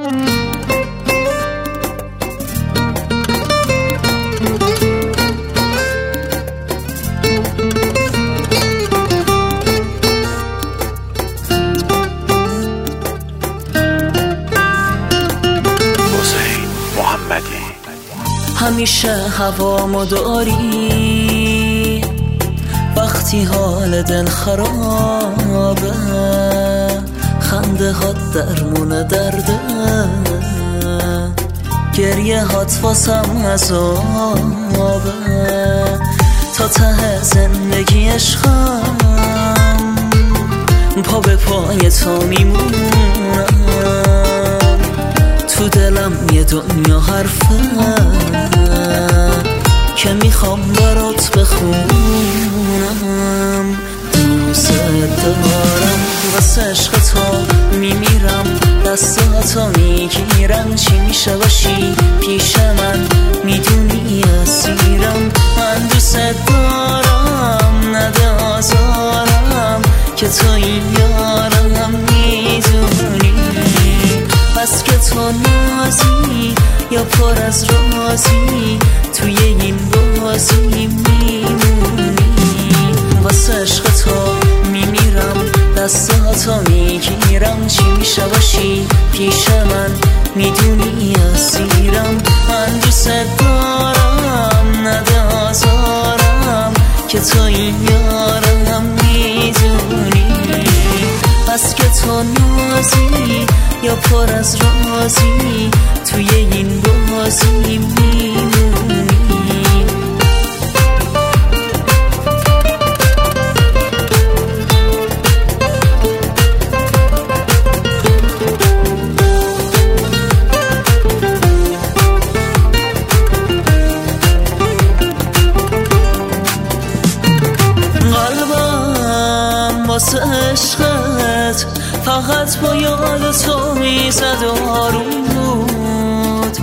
همیشه هوامو داری وقتی حال دل خرابه، خنده هات درمون درده، گریه هات واسم عذابه، تا ته زندگی عشقم پا به پای تو میمونم، تو دلم یه دنیا حرفه که میخوام برات بخونم. دوست دارم واسه عشق تو میمیرم، دستاتو میگیرم، چی میشه باشی پیش من میدونی اسیرم. من دوست دارم نده آزارم که تو این یارم میدونی، بس که تو نازی یا پر از رازی توی این بازی میمونی. واسه عشق تو میمیرم، دستاتو میگیرم، چی میشه باشی پیش من میدونی اسیرم. من دوست دارم نده آزارم که تو این یارم میدونی، بس که تو نازی یا پر از رازی توی این بازی میمونی. قلبم واسه عشقت فقط با یاد تو میزد و آروم بود،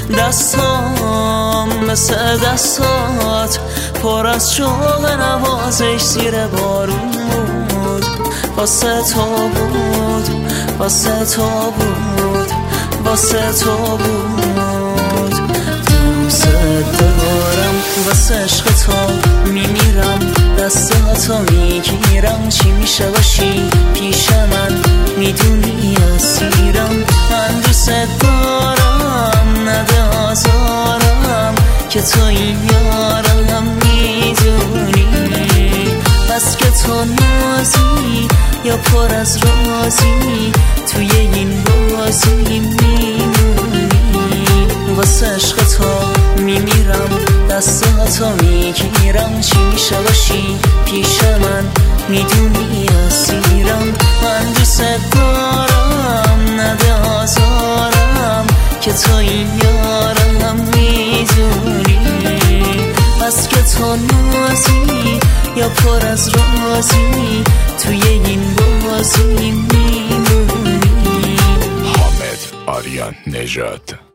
دستام مثل دستات پر از شوق نوازش زیر بارون بود. واسه تو بود، واسه تو بود، واسه تو بود. دوست دارم واسه عشق تو میمیرم، دستاتو میگیرم، چی میشه باشی پیش من میدونی اسیرم. من دوست دارم نده آزارم که تو این یارم میدونی، بس که تو نازی یا پر از رازی توی این بازی میمونی. واسه عشق تو میمیرم، دستاتو میگیرم، چی میشه باشی پیش من میدونی اسیرم. من دوست دارم نده آزارم که تو این یارم میدونی، بس که تو نازی یا پر از رازی توی این بازی میمونی. حامد آریان نژاد.